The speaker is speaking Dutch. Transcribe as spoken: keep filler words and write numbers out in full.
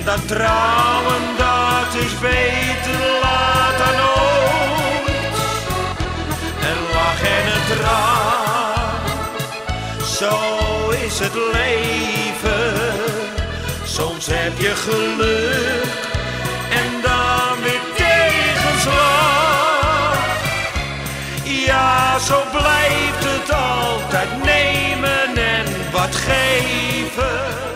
dan trouwen, dat is beter laat dan nooit. En lach en een traan, zo is het leven. Soms heb je geluk en dan weer tegenslag. Ja, zo blijft het altijd nemen en wat geven.